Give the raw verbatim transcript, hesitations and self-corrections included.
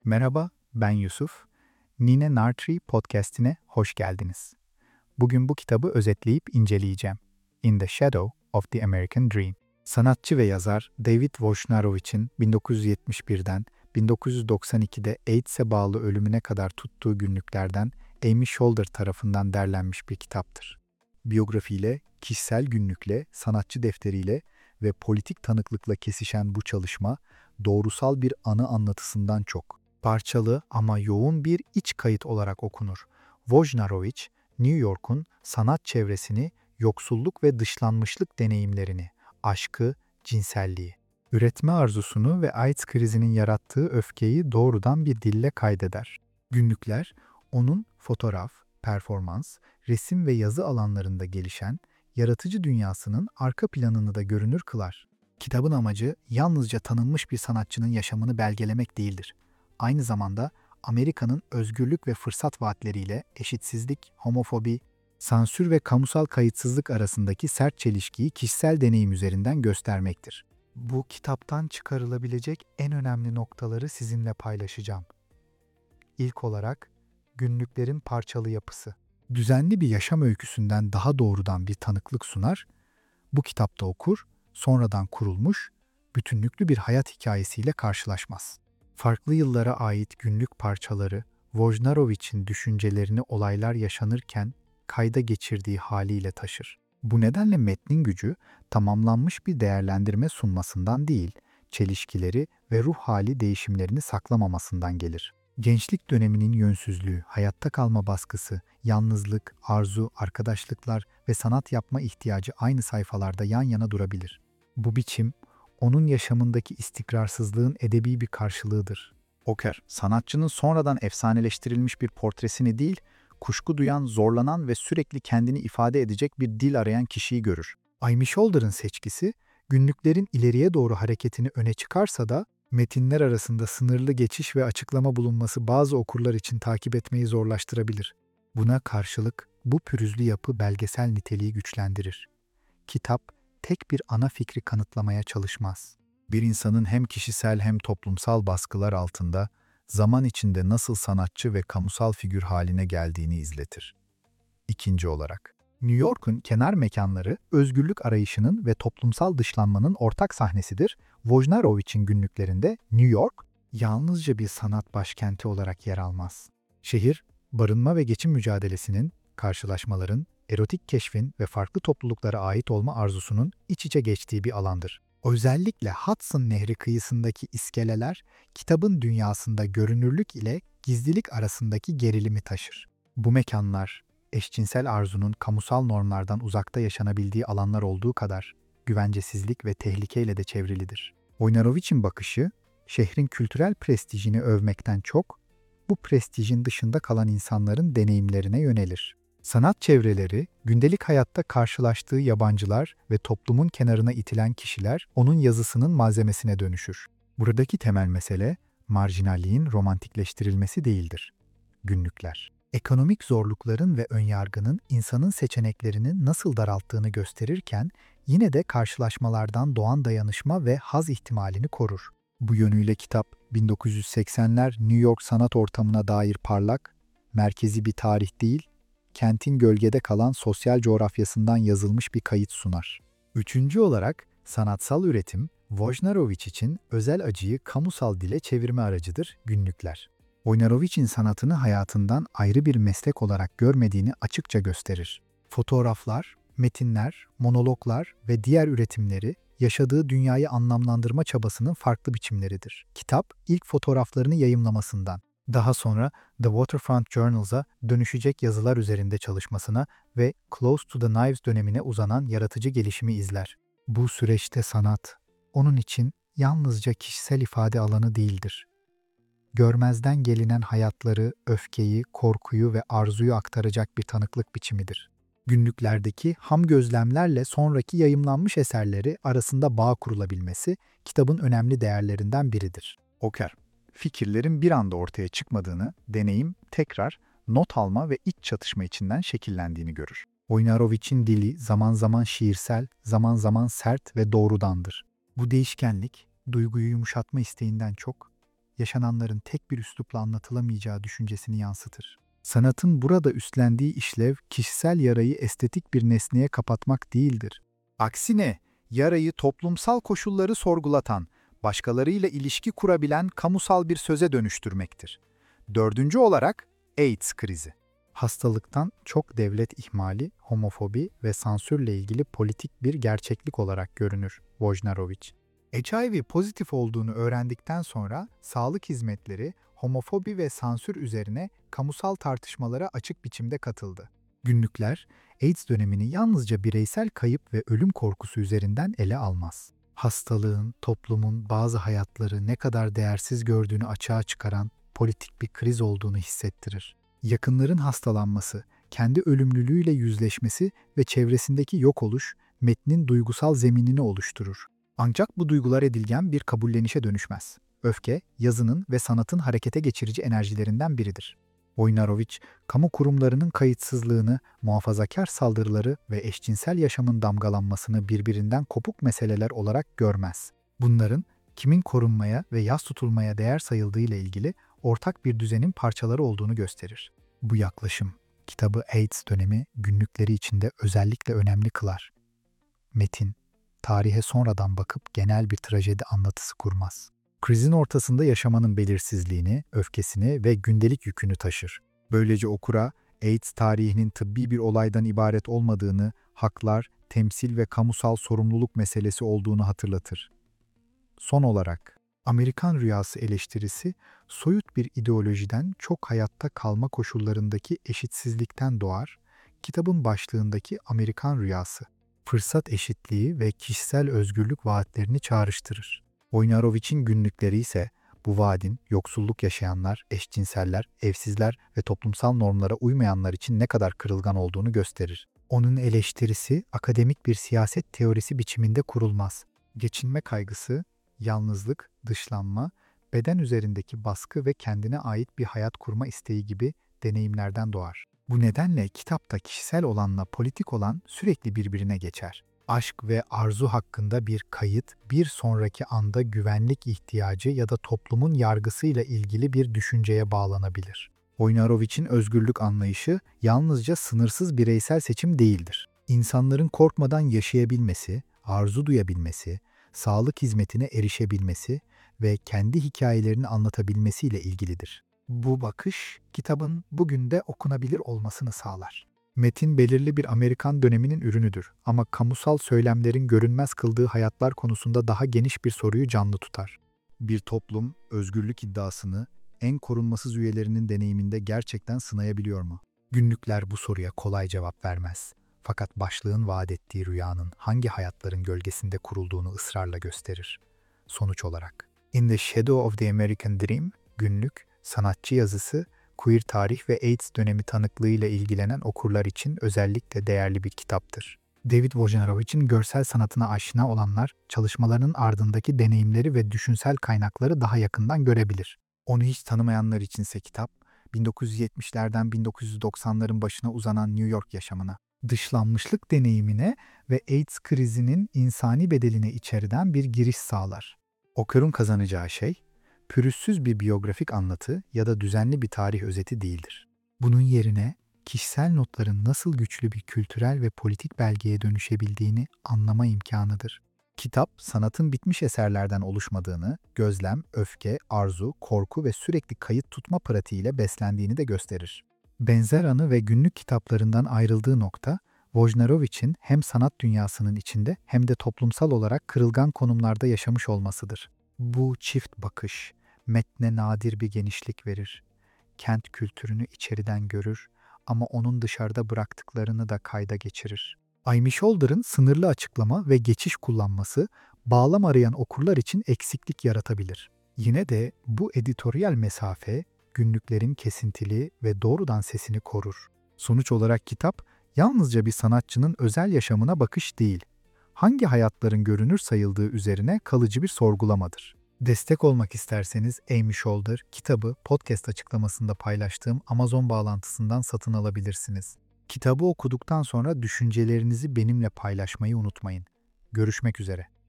Merhaba, ben Yusuf. Nine Nartree podcast'ine hoş geldiniz. Bugün bu kitabı özetleyip inceleyeceğim. In the Shadow of the American Dream. Sanatçı ve yazar David Wojnarowicz'in bin dokuz yüz yetmiş birden bin dokuz yüz doksan ikide AIDS'e bağlı ölümüne kadar tuttuğu günlüklerden Amy Sholder tarafından derlenmiş bir kitaptır. Biyografiyle, kişisel günlükle, sanatçı defteriyle ve politik tanıklıkla kesişen bu çalışma, doğrusal bir anı anlatısından çok, parçalı ama yoğun bir iç kayıt olarak okunur. Wojnarowicz, New York'un sanat çevresini, yoksulluk ve dışlanmışlık deneyimlerini, aşkı, cinselliği, üretme arzusunu ve AIDS krizinin yarattığı öfkeyi doğrudan bir dille kaydeder. Günlükler, onun fotoğraf, performans, resim ve yazı alanlarında gelişen, yaratıcı dünyasının arka planını da görünür kılar. Kitabın amacı yalnızca tanınmış bir sanatçının yaşamını belgelemek değildir. Aynı zamanda Amerika'nın özgürlük ve fırsat vaatleriyle eşitsizlik, homofobi, sansür ve kamusal kayıtsızlık arasındaki sert çelişkiyi kişisel deneyim üzerinden göstermektir. Bu kitaptan çıkarılabilecek en önemli noktaları sizinle paylaşacağım. İlk olarak, günlüklerin parçalı yapısı. Düzenli bir yaşam öyküsünden daha doğrudan bir tanıklık sunar, bu kitapta okur, sonradan kurulmuş, bütünlüklü bir hayat hikayesiyle karşılaşmaz. Farklı yıllara ait günlük parçaları, Wojnarowicz'in düşüncelerini olaylar yaşanırken kayda geçirdiği haliyle taşır. Bu nedenle metnin gücü, tamamlanmış bir değerlendirme sunmasından değil, çelişkileri ve ruh hali değişimlerini saklamamasından gelir. Gençlik döneminin yönsüzlüğü, hayatta kalma baskısı, yalnızlık, arzu, arkadaşlıklar ve sanat yapma ihtiyacı aynı sayfalarda yan yana durabilir. Bu biçim, onun yaşamındaki istikrarsızlığın edebi bir karşılığıdır. Oker, sanatçının sonradan efsaneleştirilmiş bir portresini değil, kuşku duyan, zorlanan ve sürekli kendini ifade edecek bir dil arayan kişiyi görür. Amy Sholder'ın seçkisi, günlüklerin ileriye doğru hareketini öne çıkarsa da, metinler arasında sınırlı geçiş ve açıklama bulunması bazı okurlar için takip etmeyi zorlaştırabilir. Buna karşılık bu pürüzlü yapı belgesel niteliği güçlendirir. Kitap, tek bir ana fikri kanıtlamaya çalışmaz. Bir insanın hem kişisel hem toplumsal baskılar altında zaman içinde nasıl sanatçı ve kamusal figür haline geldiğini izletir. İkinci olarak, New York'un kenar mekanları özgürlük arayışının ve toplumsal dışlanmanın ortak sahnesidir. Wojnarowicz'in günlüklerinde New York yalnızca bir sanat başkenti olarak yer almaz. Şehir, barınma ve geçim mücadelesinin, karşılaşmaların, erotik keşfin ve farklı topluluklara ait olma arzusunun iç içe geçtiği bir alandır. Özellikle Hudson Nehri kıyısındaki iskeleler, kitabın dünyasında görünürlük ile gizlilik arasındaki gerilimi taşır. Bu mekanlar, eşcinsel arzunun kamusal normlardan uzakta yaşanabildiği alanlar olduğu kadar güvencesizlik ve tehlikeyle de çevrilidir. Wojnarowicz'in bakışı, şehrin kültürel prestijini övmekten çok, bu prestijin dışında kalan insanların deneyimlerine yönelir. Sanat çevreleri, gündelik hayatta karşılaştığı yabancılar ve toplumun kenarına itilen kişiler onun yazısının malzemesine dönüşür. Buradaki temel mesele, marjinalliğin romantikleştirilmesi değildir. Günlükler, ekonomik zorlukların ve önyargının insanın seçeneklerini nasıl daralttığını gösterirken, yine de karşılaşmalardan doğan dayanışma ve haz ihtimalini korur. Bu yönüyle kitap, bin dokuz yüz seksenler New York sanat ortamına dair parlak, merkezi bir tarih değil, kentin gölgede kalan sosyal coğrafyasından yazılmış bir kayıt sunar. Üçüncü olarak, sanatsal üretim, Wojnarowicz için özel acıyı kamusal dile çevirme aracıdır, günlükler. Wojnarowicz'in sanatını hayatından ayrı bir meslek olarak görmediğini açıkça gösterir. Fotoğraflar, metinler, monologlar ve diğer üretimleri, yaşadığı dünyayı anlamlandırma çabasının farklı biçimleridir. Kitap, ilk fotoğraflarını yayımlamasından, daha sonra The Waterfront Journals'a dönüşecek yazılar üzerinde çalışmasına ve Close to the Knives dönemine uzanan yaratıcı gelişimi izler. Bu süreçte sanat, onun için yalnızca kişisel ifade alanı değildir. Görmezden gelinen hayatları, öfkeyi, korkuyu ve arzuyu aktaracak bir tanıklık biçimidir. Günlüklerdeki ham gözlemlerle sonraki yayımlanmış eserleri arasında bağ kurulabilmesi kitabın önemli değerlerinden biridir. Oker, fikirlerin bir anda ortaya çıkmadığını, deneyim, tekrar, not alma ve iç çatışma içinden şekillendiğini görür. Wojnarowicz'in dili zaman zaman şiirsel, zaman zaman sert ve doğrudandır. Bu değişkenlik, duyguyu yumuşatma isteğinden çok, yaşananların tek bir üslupla anlatılamayacağı düşüncesini yansıtır. Sanatın burada üstlendiği işlev, kişisel yarayı estetik bir nesneye kapatmak değildir. Aksine, yarayı toplumsal koşulları sorgulatan, başkalarıyla ilişki kurabilen kamusal bir söze dönüştürmektir. Dördüncü olarak, AIDS krizi. Hastalıktan çok devlet ihmali, homofobi ve sansürle ilgili politik bir gerçeklik olarak görünür Wojnarowicz. H I V pozitif olduğunu öğrendikten sonra sağlık hizmetleri, homofobi ve sansür üzerine kamusal tartışmalara açık biçimde katıldı. Günlükler, AIDS dönemini yalnızca bireysel kayıp ve ölüm korkusu üzerinden ele almaz. Hastalığın, toplumun bazı hayatları ne kadar değersiz gördüğünü açığa çıkaran politik bir kriz olduğunu hissettirir. Yakınların hastalanması, kendi ölümlülüğüyle yüzleşmesi ve çevresindeki yok oluş, metnin duygusal zeminini oluşturur. Ancak bu duygular edilgen bir kabullenişe dönüşmez. Öfke, yazının ve sanatın harekete geçirici enerjilerinden biridir. Wojnarowicz, kamu kurumlarının kayıtsızlığını, muhafazakar saldırıları ve eşcinsel yaşamın damgalanmasını birbirinden kopuk meseleler olarak görmez. Bunların kimin korunmaya ve yas tutulmaya değer sayıldığı ile ilgili ortak bir düzenin parçaları olduğunu gösterir. Bu yaklaşım, kitabı AIDS dönemi günlükleri içinde özellikle önemli kılar. Metin, tarihe sonradan bakıp genel bir trajedi anlatısı kurmaz. Krizin ortasında yaşamanın belirsizliğini, öfkesini ve gündelik yükünü taşır. Böylece okura AIDS tarihinin tıbbi bir olaydan ibaret olmadığını, haklar, temsil ve kamusal sorumluluk meselesi olduğunu hatırlatır. Son olarak, Amerikan Rüyası eleştirisi, soyut bir ideolojiden çok hayatta kalma koşullarındaki eşitsizlikten doğar, kitabın başlığındaki Amerikan Rüyası, fırsat eşitliği ve kişisel özgürlük vaatlerini çağrıştırır. Wojnarowicz'in günlükleri ise bu vaadin yoksulluk yaşayanlar, eşcinseller, evsizler ve toplumsal normlara uymayanlar için ne kadar kırılgan olduğunu gösterir. Onun eleştirisi akademik bir siyaset teorisi biçiminde kurulmaz. Geçinme kaygısı, yalnızlık, dışlanma, beden üzerindeki baskı ve kendine ait bir hayat kurma isteği gibi deneyimlerden doğar. Bu nedenle kitapta kişisel olanla politik olan sürekli birbirine geçer. Aşk ve arzu hakkında bir kayıt, bir sonraki anda güvenlik ihtiyacı ya da toplumun yargısıyla ilgili bir düşünceye bağlanabilir. Wojnarowicz'in özgürlük anlayışı yalnızca sınırsız bireysel seçim değildir. İnsanların korkmadan yaşayabilmesi, arzu duyabilmesi, sağlık hizmetine erişebilmesi ve kendi hikayelerini anlatabilmesiyle ilgilidir. Bu bakış, kitabın bugün de okunabilir olmasını sağlar. Metin belirli bir Amerikan döneminin ürünüdür ama kamusal söylemlerin görünmez kıldığı hayatlar konusunda daha geniş bir soruyu canlı tutar. Bir toplum, özgürlük iddiasını en korunmasız üyelerinin deneyiminde gerçekten sınayabiliyor mu? Günlükler bu soruya kolay cevap vermez. Fakat başlığın vaat ettiği rüyanın hangi hayatların gölgesinde kurulduğunu ısrarla gösterir. Sonuç olarak, In the Shadow of the American Dream, günlük, sanatçı yazısı, queer tarih ve AIDS dönemi tanıklığıyla ilgilenen okurlar için özellikle değerli bir kitaptır. David Wojnarowicz'in görsel sanatına aşina olanlar, çalışmalarının ardındaki deneyimleri ve düşünsel kaynakları daha yakından görebilir. Onu hiç tanımayanlar içinse kitap, bin dokuz yüz yetmişlerden bin dokuz yüz doksanların başına uzanan New York yaşamına, dışlanmışlık deneyimine ve AIDS krizinin insani bedeline içeriden bir giriş sağlar. Okurun kazanacağı şey, pürüzsüz bir biyografik anlatı ya da düzenli bir tarih özeti değildir. Bunun yerine kişisel notların nasıl güçlü bir kültürel ve politik belgeye dönüşebildiğini anlama imkanıdır. Kitap, sanatın bitmiş eserlerden oluşmadığını, gözlem, öfke, arzu, korku ve sürekli kayıt tutma pratiğiyle beslendiğini de gösterir. Benzer anı ve günlük kitaplarından ayrıldığı nokta, Wojnarowicz'in hem sanat dünyasının içinde hem de toplumsal olarak kırılgan konumlarda yaşamış olmasıdır. Bu çift bakış, metne nadir bir genişlik verir. Kent kültürünü içeriden görür ama onun dışarıda bıraktıklarını da kayda geçirir. Amy Sholder'ın sınırlı açıklama ve geçiş kullanması, bağlam arayan okurlar için eksiklik yaratabilir. Yine de bu editoryal mesafe, günlüklerin kesintili ve doğrudan sesini korur. Sonuç olarak kitap, yalnızca bir sanatçının özel yaşamına bakış değil, hangi hayatların görünür sayıldığı üzerine kalıcı bir sorgulamadır. Destek olmak isterseniz Amy Sholder kitabı podcast açıklamasında paylaştığım Amazon bağlantısından satın alabilirsiniz. Kitabı okuduktan sonra düşüncelerinizi benimle paylaşmayı unutmayın. Görüşmek üzere.